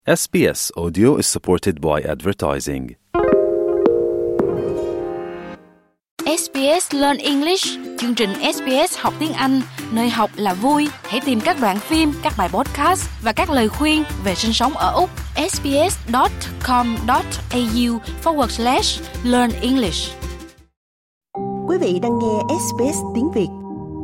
SBS Audio is supported by advertising. SBS Learn English, chương trình SBS học tiếng Anh, nơi học là vui. Hãy tìm các đoạn phim, các bài podcast và các lời khuyên về sinh sống ở Úc. sbs.com.au/learn English. Quý vị đang nghe SBS tiếng Việt.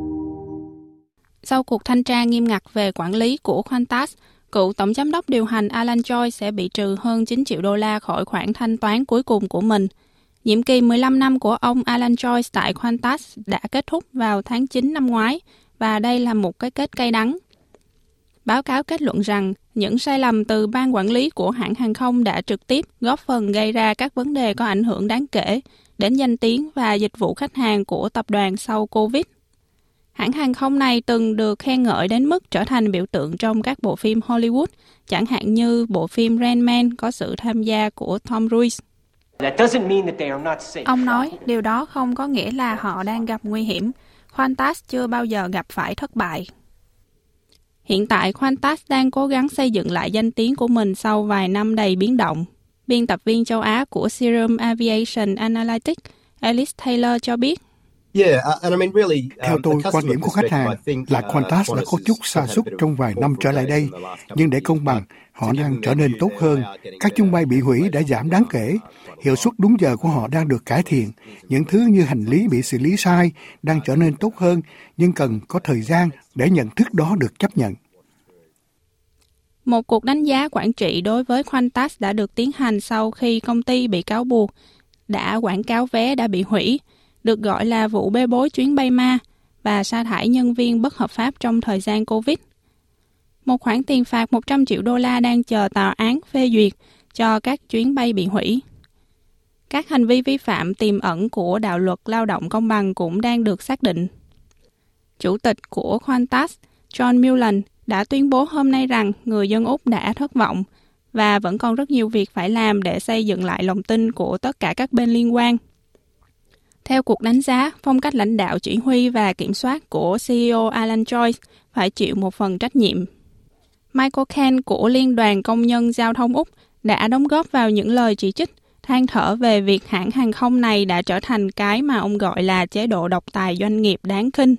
Sau cuộc thanh tra nghiêm ngặt về quản lý của Qantas, cựu tổng giám đốc điều hành Alan Joyce sẽ bị trừ hơn 9 triệu đô la khỏi khoản thanh toán cuối cùng của mình. Nhiệm kỳ 15 năm của ông Alan Joyce tại Qantas đã kết thúc vào tháng 9 năm ngoái, và đây là một cái kết cay đắng. Báo cáo kết luận rằng những sai lầm từ ban quản lý của hãng hàng không đã trực tiếp góp phần gây ra các vấn đề có ảnh hưởng đáng kể đến danh tiếng và dịch vụ khách hàng của tập đoàn sau Covid. Hãng hàng không này từng được khen ngợi đến mức trở thành biểu tượng trong các bộ phim Hollywood, chẳng hạn như bộ phim Rain Man có sự tham gia của Tom Cruise. Ông nói điều đó không có nghĩa là họ đang gặp nguy hiểm. Qantas chưa bao giờ gặp phải thất bại. Hiện tại, Qantas đang cố gắng xây dựng lại danh tiếng của mình sau vài năm đầy biến động. Biên tập viên châu Á của Serum Aviation Analytics, Alice Taylor cho biết. Theo tôi, quan điểm của khách hàng là Qantas đã có chút sa sút trong vài năm trở lại đây, nhưng để công bằng, họ đang trở nên tốt hơn. Các chuyến bay bị hủy đã giảm đáng kể, hiệu suất đúng giờ của họ đang được cải thiện, những thứ như hành lý bị xử lý sai đang trở nên tốt hơn, nhưng cần có thời gian để nhận thức đó được chấp nhận. Một cuộc đánh giá quản trị đối với Qantas đã được tiến hành sau khi công ty bị cáo buộc đã quảng cáo vé đã bị hủy, được gọi là vụ bê bối chuyến bay ma, và sa thải nhân viên bất hợp pháp trong thời gian Covid. Một khoản tiền phạt 100 triệu đô la đang chờ tòa án phê duyệt cho các chuyến bay bị hủy. Các hành vi vi phạm tiềm ẩn của đạo luật lao động công bằng cũng đang được xác định. Chủ tịch của Qantas, John Mullen, đã tuyên bố hôm nay rằng người dân Úc đã thất vọng và vẫn còn rất nhiều việc phải làm để xây dựng lại lòng tin của tất cả các bên liên quan. Theo cuộc đánh giá, phong cách lãnh đạo chỉ huy và kiểm soát của CEO Alan Joyce phải chịu một phần trách nhiệm. Michael Kent của Liên đoàn Công nhân Giao thông Úc đã đóng góp vào những lời chỉ trích, than thở về việc hãng hàng không này đã trở thành cái mà ông gọi là chế độ độc tài doanh nghiệp đáng khinh.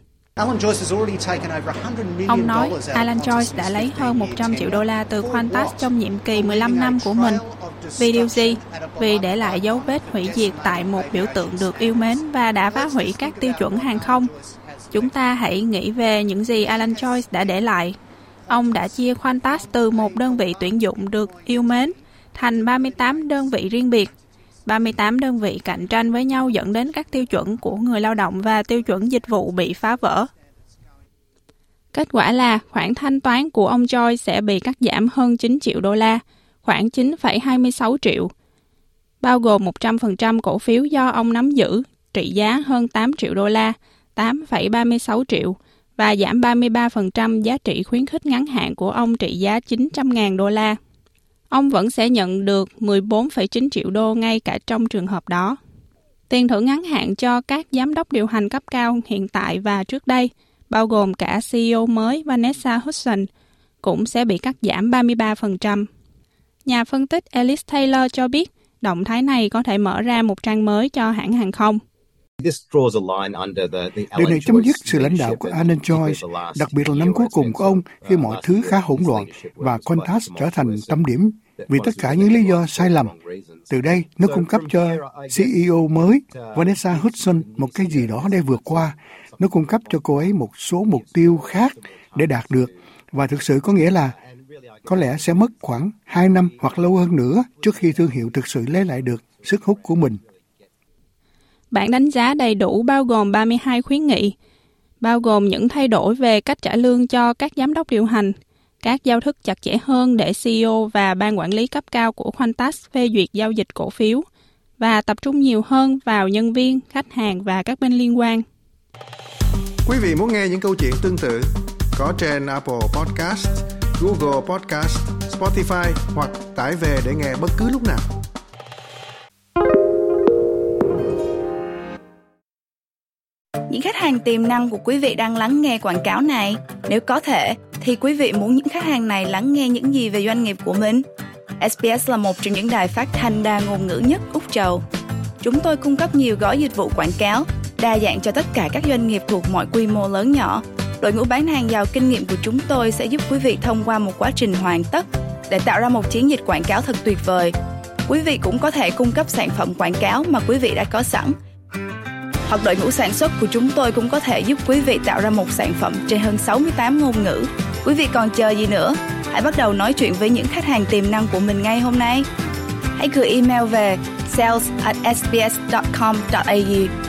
Ông nói Alan Joyce đã lấy hơn 100 triệu đô la từ Qantas trong nhiệm kỳ 15 năm của mình. Vì điều gì? Vì để lại dấu vết hủy diệt tại một biểu tượng được yêu mến và đã phá hủy các tiêu chuẩn hàng không. Chúng ta hãy nghĩ về những gì Alan Joyce đã để lại. Ông đã chia Qantas từ một đơn vị tuyển dụng được yêu mến thành 38 đơn vị riêng biệt. 38 đơn vị cạnh tranh với nhau dẫn đến các tiêu chuẩn của người lao động và tiêu chuẩn dịch vụ bị phá vỡ. Kết quả là khoản thanh toán của ông Joyce sẽ bị cắt giảm hơn 9 triệu đô la, khoảng 9,26 triệu, bao gồm 100% cổ phiếu do ông nắm giữ, trị giá hơn 8 triệu đô la, 8,36 triệu, và giảm 33% giá trị khuyến khích ngắn hạn của ông trị giá 900.000 đô la. Ông vẫn sẽ nhận được 14,9 triệu đô ngay cả trong trường hợp đó. Tiền thưởng ngắn hạn cho các giám đốc điều hành cấp cao hiện tại và trước đây, bao gồm cả CEO mới Vanessa Hudson, cũng sẽ bị cắt giảm 33%. Nhà phân tích Alice Taylor cho biết động thái này có thể mở ra một trang mới cho hãng hàng không. Điều này chấm dứt sự lãnh đạo của Alan Joyce, đặc biệt là năm cuối cùng của ông khi mọi thứ khá hỗn loạn và Qantas trở thành tâm điểm vì tất cả những lý do sai lầm. Từ đây, nó cung cấp cho CEO mới Vanessa Hudson một cái gì đó để vượt qua. Nó cung cấp cho cô ấy một số mục tiêu khác để đạt được, và thực sự có nghĩa là có lẽ sẽ mất khoảng 2 năm hoặc lâu hơn nữa trước khi thương hiệu thực sự lấy lại được sức hút của mình. Bản đánh giá đầy đủ bao gồm 32 khuyến nghị, bao gồm những thay đổi về cách trả lương cho các giám đốc điều hành, các giao thức chặt chẽ hơn để CEO và ban quản lý cấp cao của Qantas phê duyệt giao dịch cổ phiếu, và tập trung nhiều hơn vào nhân viên, khách hàng và các bên liên quan. Quý vị muốn nghe những câu chuyện tương tự có trên Apple Podcast, Google Podcast, Spotify hoặc tải về để nghe bất cứ lúc nào. Những khách hàng tiềm năng của quý vị đang lắng nghe quảng cáo này. Nếu có thể, thì quý vị muốn những khách hàng này lắng nghe những gì về doanh nghiệp của mình? SBS là một trong những đài phát thanh đa ngôn ngữ nhất Úc Châu. Chúng tôi cung cấp nhiều gói dịch vụ quảng cáo, đa dạng cho tất cả các doanh nghiệp thuộc mọi quy mô lớn nhỏ. Đội ngũ bán hàng giàu kinh nghiệm của chúng tôi sẽ giúp quý vị thông qua một quá trình hoàn tất để tạo ra một chiến dịch quảng cáo thật tuyệt vời. Quý vị cũng có thể cung cấp sản phẩm quảng cáo mà quý vị đã có sẵn. Hoặc đội ngũ sản xuất của chúng tôi cũng có thể giúp quý vị tạo ra một sản phẩm trên hơn 68 ngôn ngữ. Quý vị còn chờ gì nữa? Hãy bắt đầu nói chuyện với những khách hàng tiềm năng của mình ngay hôm nay. Hãy gửi email về sales@sbs.com.au